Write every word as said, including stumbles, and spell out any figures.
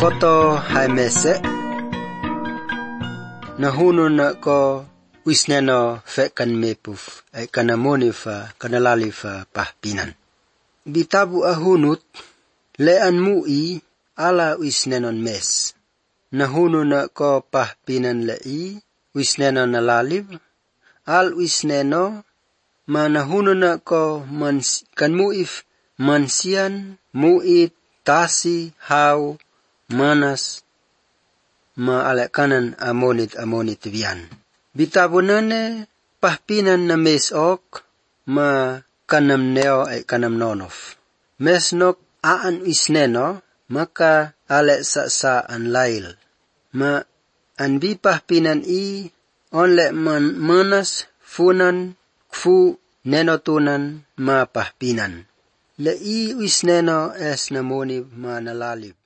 Foto hai mese nahunu na ko wisneno fe kan mepuf ay kanamoni fa kanalali fa pahpinan. Bitabu ahunut lean mui ala wisnenon mes. Nahunu na ko pahpinan lei wisneno nalalib al wisneno ma nahunu na ko mans kan muif mansian muit tasi hau manas ma alakanan amonit amonit vian. Bitabunane pahpinan na mes ok ma kanam neo ay kanam nonof. Mes nok aan isneno maka ale sa sa an lail. Ma anbi pahpinan i onle man manas funan kfu nenotunan ma pahpinan. Le i isneno es namoni ma nalalib.